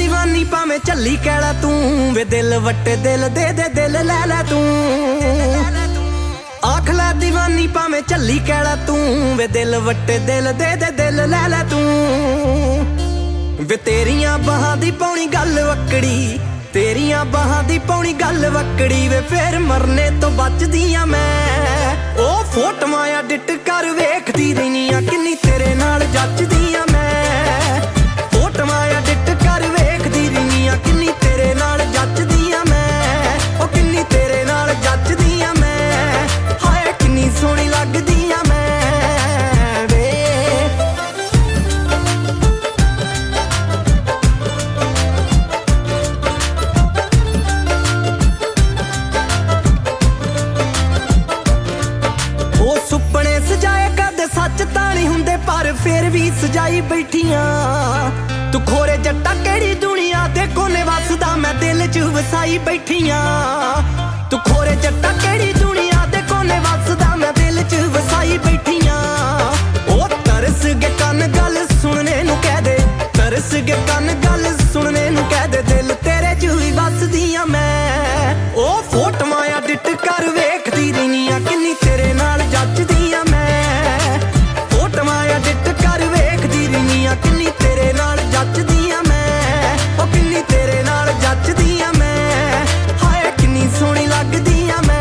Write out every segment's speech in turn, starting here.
दीवानी भावें झल्ली कैला तू वे दिल वट्टे दिल दे दे दिल लै लै तू आख लै दीवानी भावें झल्ली कैला तू वे दिल वट्टे दिल दे दे दिल लै लै तू वे तेरियां बाहां दी पौनी गल वक्कड़ी तेरियां बाहां दी पौनी गल वक्कड़ी वे फिर मरने तो बचदियां मैं ओ फोटोआं एडिट कर वेखदी रहनियां किन्नी तेरे नाल जचदियां मैं फोटोआं एडिट कर वेखदी रहनियां किन्नी तेरे नाल जचदियां मैं ओ किन्नी तेरे नाल जचदियां मैं हाय किन्नी सोहनी लगदियां मैं सुपने सजाए कदे सच तां नहीं हुंदे पर फिर भी सजाई बैठियां तू खोरे जट्टा केड़ी दुनिया दे कोने वसदा मैं दिल च वसाई बैठियां तू खोरे जट्टा केड़ी दुनिया दे कोने वसदा मैं दिल च वसाई बैठियां ओ तरस के कन गल सुनने नु कह दे तरस के कन गल सुनने नु कह दे दिल तेरे च ही वसदियां मैं ओ फोटोआं एडिट कर वेखदी रहनियां किन्नी तेरे नाल जचदियां मैं फोटोआं एडिट कर वेखदी रहनियां किन्नी तेरे नाल जचदियां मैं ओ किन्नी तेरे नाल जचदियां मैं हाय किन्नी सोहनी लगदियां मैं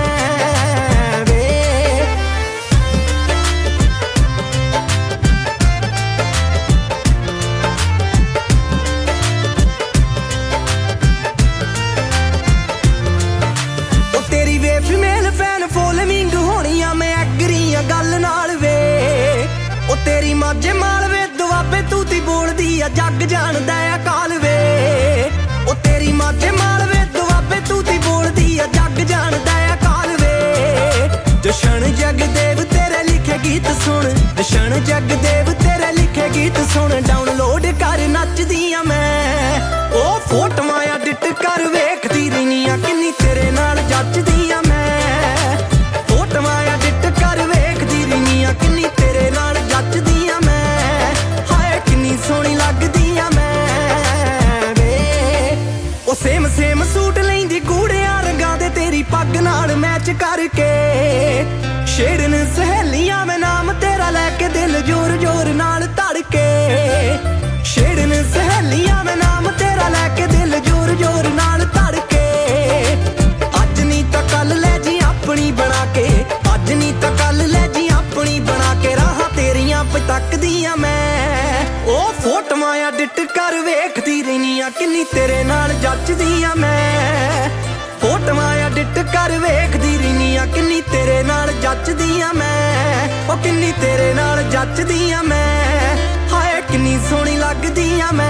तेरी वे फीमेल फैन फॉलोइंग होनी आ मैं एग्री आ गल नाल वे ओ तेरी माझे मालवे दुआबे तू ती बोलदी आ जग जानदा आ काल वे ओ तेरी माझे मालवे दुआबे तू ती बोलदी आ जग जानदा आ काल वे जशन जगदेव तेरे लिखे गीत सुन जशन जगदेव तेरे लिखे गीत सुन डाउनलोड कर नचदियां मैं ओ फोटोआं एडिट कर वेखदी रहनियां किन्नी तेरे नाल जचदियां मैं फोटोआं एडिट कर वेखदी रहनियां किन्नी तेरे नाल जचदियां मैं हाय किन्नी सोहनी लगदियां मैं वे ओ सेम सेम सूट लैंदी गूड़ियां रंगां दे तेरी पग नाल मैच करके छेड़न सहेलियां मैं नाम तेरा लैके दिल जोर जोर नाल धड़के छेड़न सहेलियां मैं नाम तेरा लैके दिल जोर जोर नाल धड़के अज नी तां कल लै जी अपनी बना के अज नी तां कल लै जी अपनी बना के राह तेरियां पे तकदियां मैं ओ फोटोआं एडिट कर वेखदी रहनियां किन्नी तेरे नाल जचदियां मैं फोटोआं एडिट कर वेखदी रहनियां किन्नी तेरे नाल जचदियां मैं ओ किन्नी तेरे नाल जचदियां मैं हाय किन्नी सोहनी लगदियां मैं